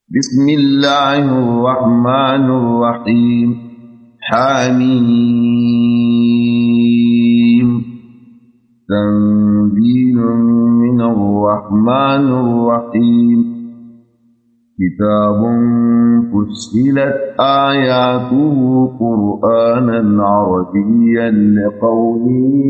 بسم الله الرحمن الرحيم حميم تنزيل من الرحمن الرحيم كتاب فصلت آياته قرآنا عربيا لقوم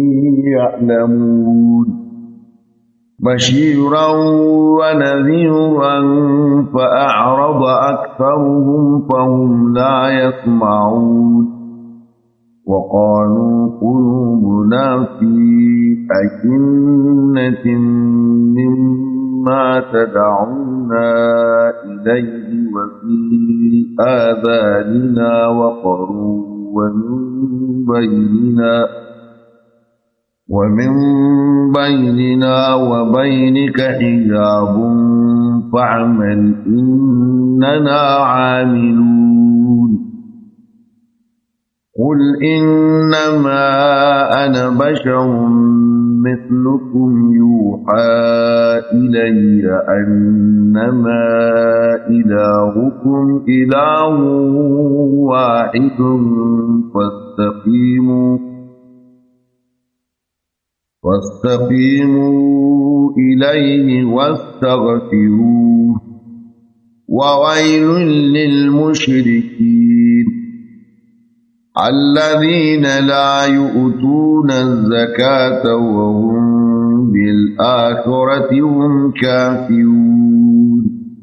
يعلمون بشيرا ونذيرا فأعرض أكثرهم فهم لا يسمعون وقالوا قلوبنا في أكنة مما تدعونا إليه وفي آذاننا وقر ومن بيننا وبينك حجاب فاعمل إننا عاملون قل إنما أنا بشر مثلكم يوحى إلي أنما إلهكم إله واحد فاستقيموا إليه واستغفروه وويل للمشركين الذين لا يؤتون الزكاة وهم بالآخرة هم كافرون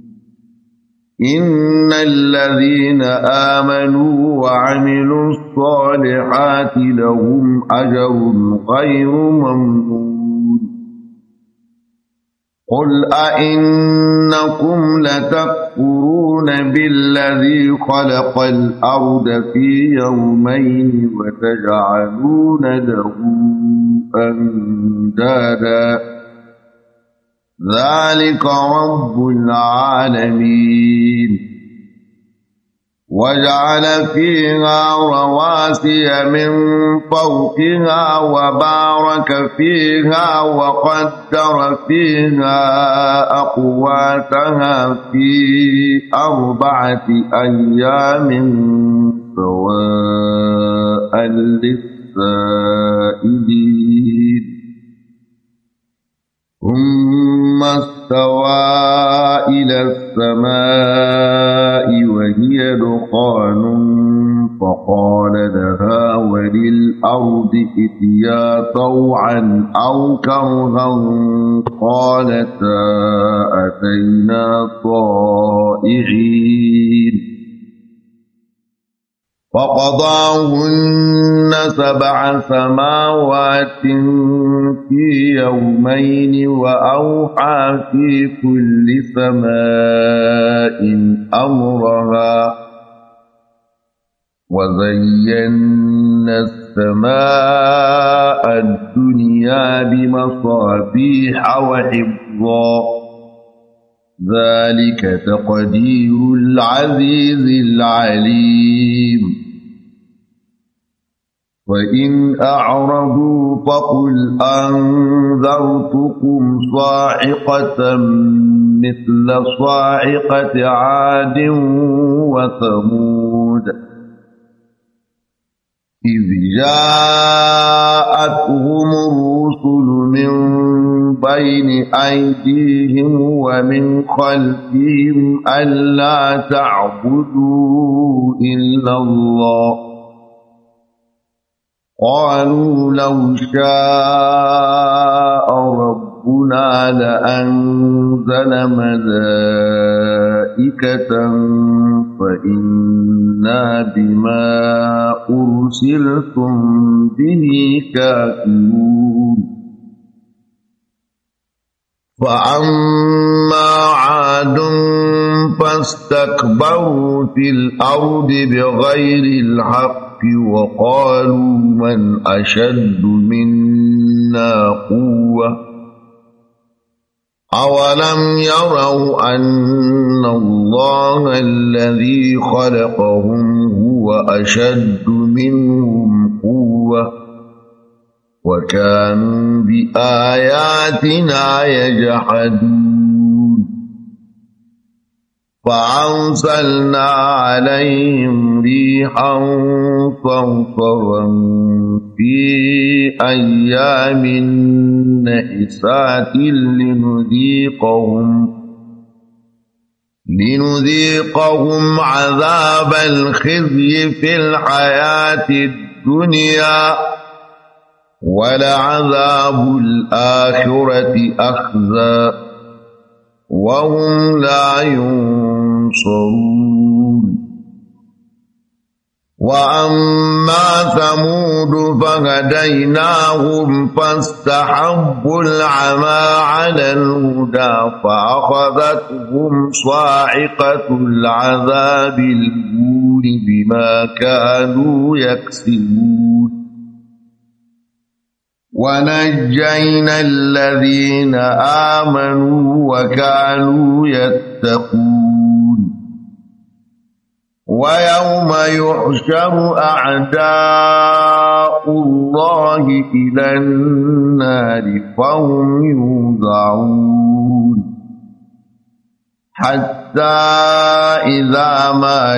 إن الذين آمنوا وعملوا الصالحات لهم أجر غير ممنون قل أئنكم لتكفرون بالذي خلق الأرض في يومين وتجعلون له أندادا ذلك رب العالمين وجعل فيها رواسي من فوقها وبارك فيها وقدر فيها أقواتها في 4 أيام سواء للسائلين ثم استوى إلى السماء وهي دخان فقال لها وللأرض ائتيا طوعا أو كرها قالتا أتينا طائعين فقضاهن 7 سماوات في يومين وأوحى في كل سماء أمرها وزينا السماء الدنيا بمصابيح وحفظا ذلك تقدير العزيز العليم وإن أعرضوا فقل أنذرتكم صاعقة مثل صاعقة عاد وثمود إذ جاءتهم الرسل من بين أيديهم ومن خلفهم ألا تعبدوا إلا الله قالوا لو شاء ربنا لأنزل ملائكة فإنا بما أرسلتم به كافرون فأما عاد فاستكبروا في الأرض بغير الحق وقالوا من أشد منا قوة أولم يروا أن الله الذي خلقهم هو أشد منهم قوة وكانوا بآياتنا يجحدون فأرسلنا عليهم ريحا صرصرا في أيام نحسات لنذيقهم عذاب الخزي في الحياة الدنيا ولعذاب الآخرة أخزى وهم لا ينصرون وأما ثمود فهديناهم فاستحبوا العمى على الهدى فأخذتهم صاعقة العذاب الهون بما كانوا يكسبون ونجينا الذين آمنوا وكانوا يتقون ويوم يحشر أعداء الله إلى النار فهم يوزعون حتى إذا ما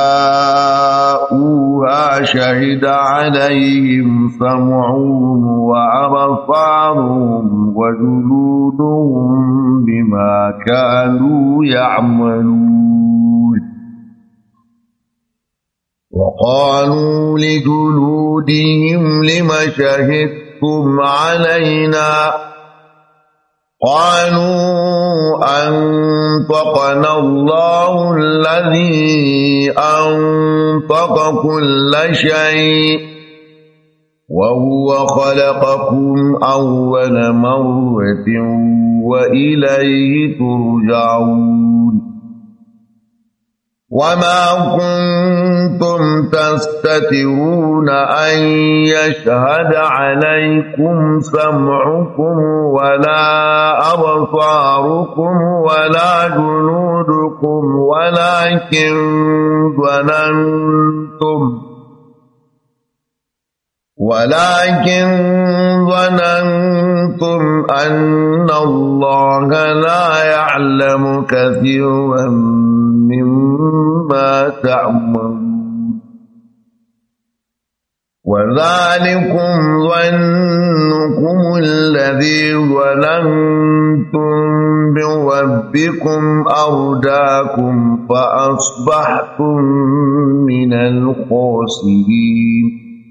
جاءوها شهد عليهم سمعهم وأبصارهم وجلودهم بما كانوا يعملون وقالوا لجلودهم لم شهدتم علينا قالوا أنطقنا الله الذي أنطق كل شيء وهو خلقكم أول مرة وإليه ترجعون وما كنتم تستترون أن يشهد عليكم سمعكم ولا أبصاركم ولا جلودكم ولكن ظننتم أن الله لا يعلم كثيرا مما تعملون وذلكم ظنكم الذي ظننتم بربكم أرداكم فأصبحتم من الخاسرين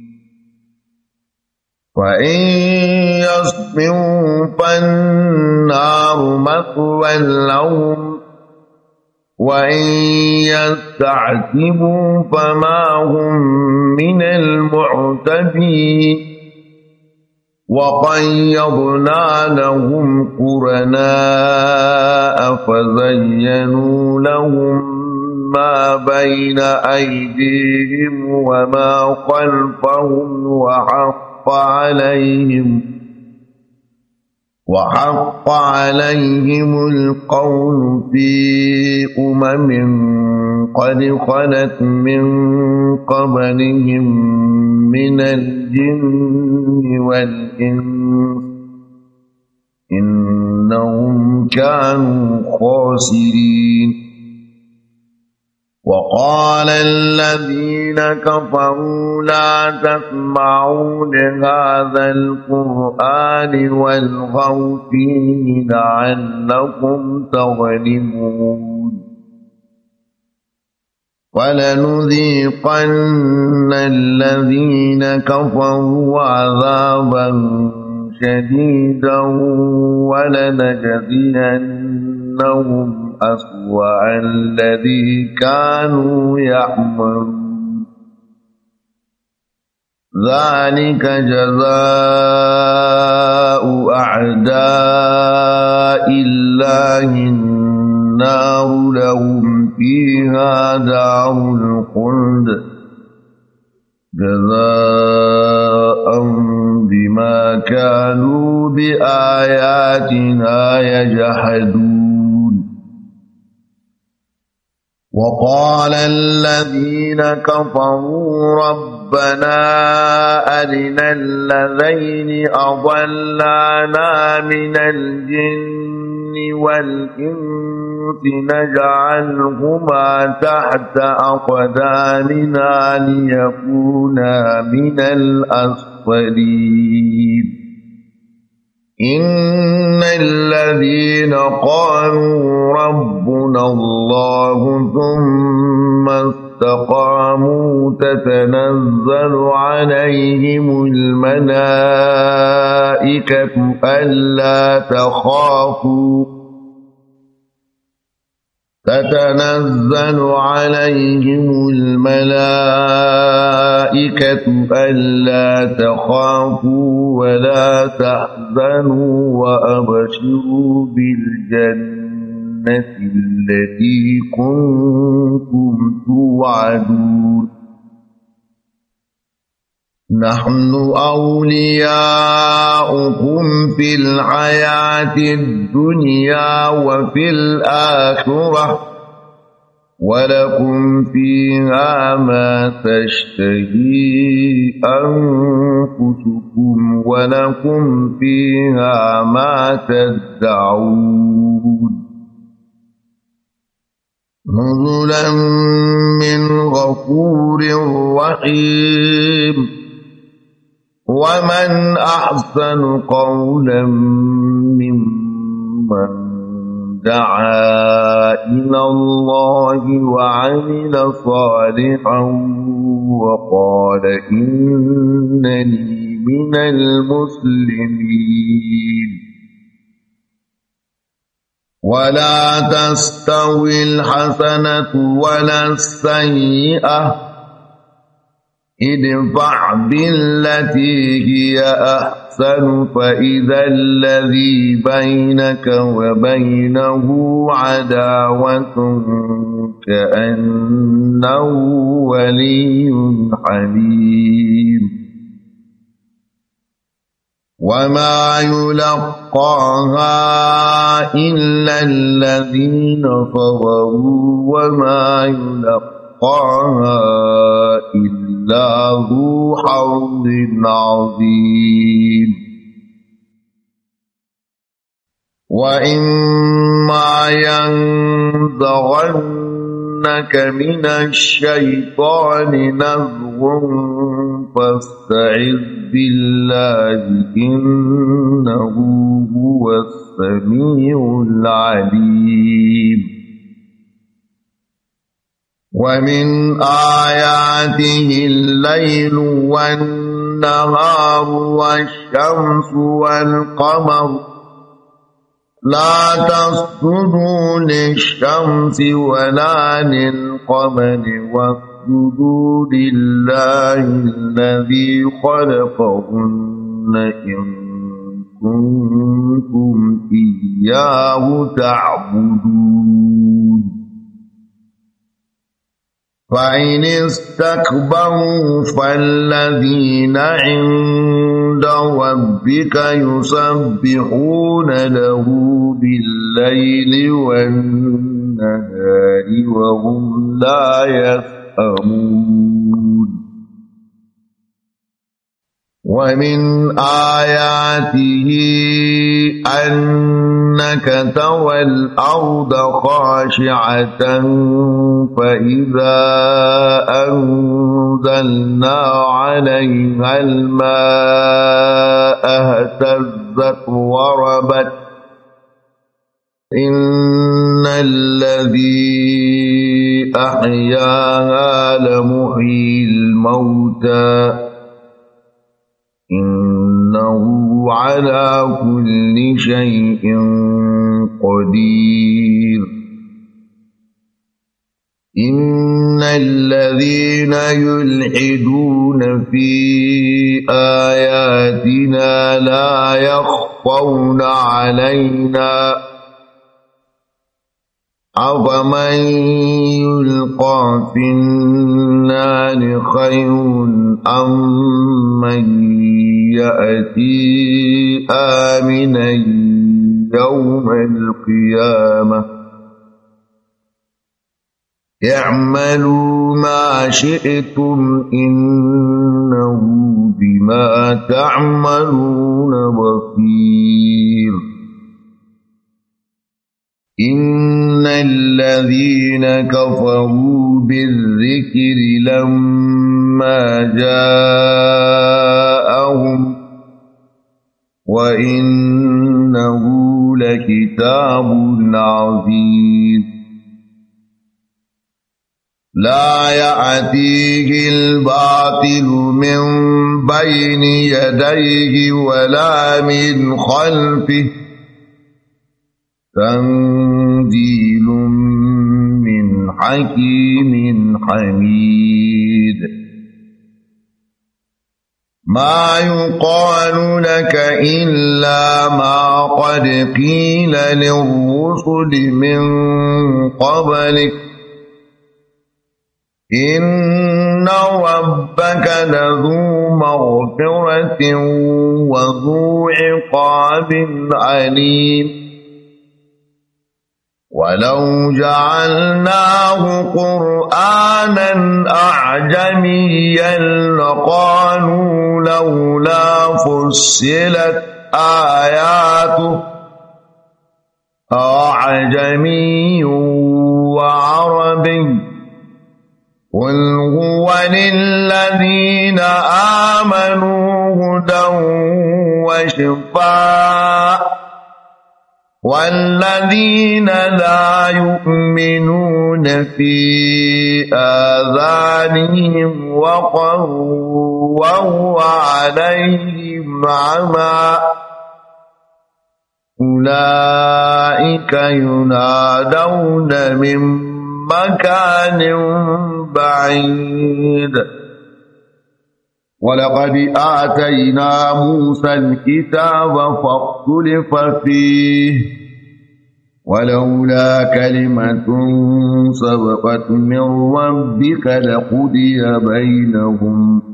فإن يصبروا فالنار مثوى لهم وإن يستعتبوا فما هم من المعتبين وقيضنا لهم قرناء فزينوا لهم ما بين أيديهم وما خلفهم وحق عليهم القول في قد خلت من قبلهم من الجن والإنس إنهم كانوا خاسرين وقال الذين كفروا لا تسمعوا لهذا القرآن والغوا فيه لعلكم تغلبون ولنذيقن الذين كفروا عذابا شديدا ولنجزينهم أسوأ الذي كانوا يعملون ذلك جزاء أعداء الله النار لهم فيها دار الخلد جزاء بما كانوا بآياتنا يجحدون وقال الذين كفروا ربنا أرنا الذين أضلانا من الجن والإنس نجعلهما تحت أقدامنا ليكونا من الأسفلين إن الذين قالوا ربنا الله ثم استقاموا تتنزل عليهم الملائكة ألا تخافوا ألا تخافوا ولا تحزنوا وأبشروا بالجنة التي كنتم توعدون نحن أولياؤكم في الحياة الدنيا وفي الآخرة ولكم فيها ما تشتهي أنفسكم ولكم فيها ما تدعون نزلا من غفور رحيم ومن أحسن قولا ممن دعا إلى الله وعمل صالحا وقال إنني من المسلمين ولا تستوي الحسنة ولا السيئة ادفع بالتي هي أحسن فإذا الذي بينك وبينه عداوة كأنه ولي حميم وما يلقاها إلا الذين صبروا وما يلقاها إلا ذو حظ عظيم وإما ينزغنك من الشيطان نزغ فاستعذ بالله إنه هو السميع العليم ومن آياته الليل والنهار والشمس والقمر لا تسجدوا للشمس ولا للقمر واسجدوا لله الذي خلقهن إن كنتم إياه تعبدون فإن استكبروا فالذين عند ربك يسبحون له بالليل والنهار وهم لا يسأمون ومن آياته أنك ترى الأرض خاشعة فإذا أنزلنا عليها الماء اهتزت وربت إن الذي أحياها لمحيي الموتى إنه على كل شيء قدير إن الذين يلحدون في آياتنا لا يخفون علينا أفمن يلقى في النار خير أم من يأتي آمنا يوم القيامة اعملوا ما شئتم إنه بما تعملون بصير إن الذين كفروا بالذكر لما جاءهم وإنه لكتاب عزيز لا يأتيه الباطل من بين يديه ولا من خلفه تنزيل من حكيم حميد ما يقال لك إلا ما قد قيل للرسل من قبلك إن ربك لذو مغفرة وذو عقاب عليم ولو جعلناه قرآنا أعجميا لقالوا لولا فصلت آياته أعجمي وعربي قل هو للذين آمنوا هدى وشفاء والذين لا يؤمنون في آذانهم وقر وهو عليهم عمى أولئك ينادون من مكان بعيد ولقد آتينا موسى الكتاب فاختلف فيه ولولا كلمة سبقت من ربك لقضي بينهم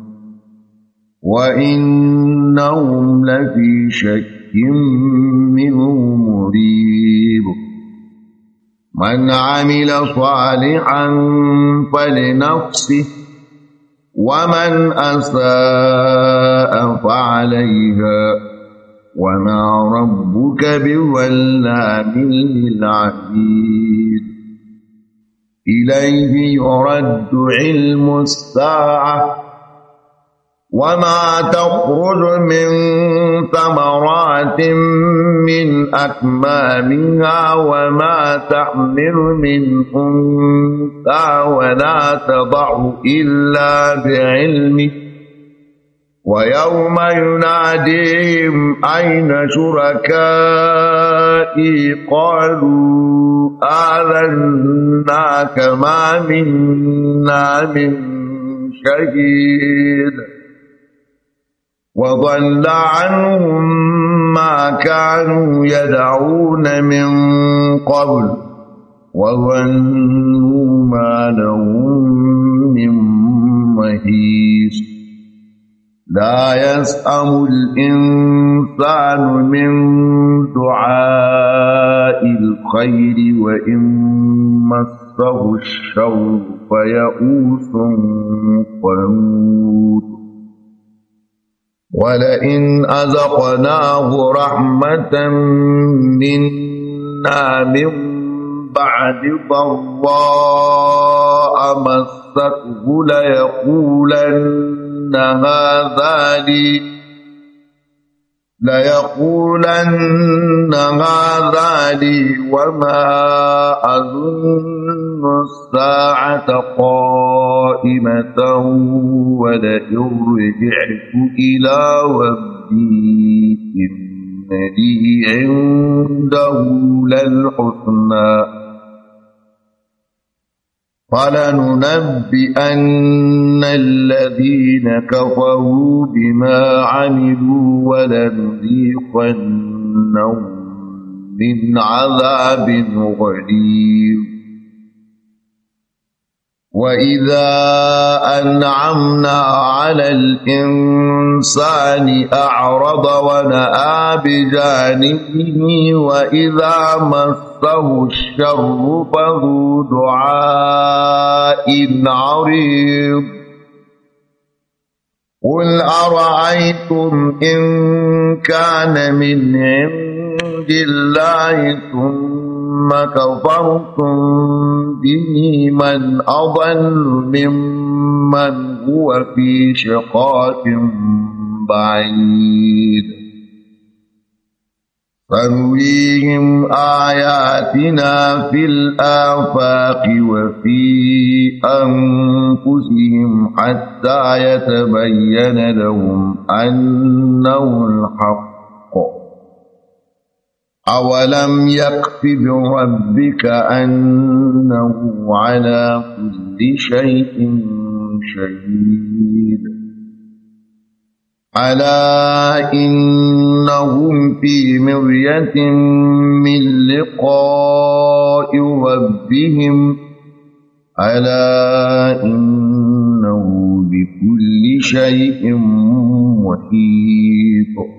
وإنهم لفي شك منه مريب من عمل صالحا فلنفسه ومن أساء فعليها وما ربك بظلام للعبيد إليه يرد علم الساعة وما تخرج من ثمرات من أكمامها وما تحمل من أنثى ولا تضع إلا بعلمه ويوم يناديهم أين شركائي قالوا آذناك ما منا من شهيد وضل عنهم ما كانوا يدعون من قبل وظنوا ما لهم من محيص لا يسأم الإنسان من دعاء الخير وإن مسه الشر فيئوس قنوط ولئن أذقناه رحمة منا من بعد ضراء مسته ليقولن هذا لي وما أظن الساعة قائمة ولئن رجعت إلى ربي إن لي عنده للحسنى فلننبئن الذين كفروا بما عملوا ولنذيقنهم من عذاب غليظ وإذا أنعمنا على الإنسان أعرض ونأى بجانبه وإذا مسه الشر فذو دعاء عريض قل أرأيتم إن كان من عند الله ثم كفرتم به من أضل ممن هو في شقاق بعيد سنريهم آياتنا في الآفاق وفي أنفسهم حتى يتبين لهم أنه الحق أولم يكف بربك أنه على كل شيء شهيد ألا إنهم في مرية من لقاء ربهم ألا إنه بكل شيء محيط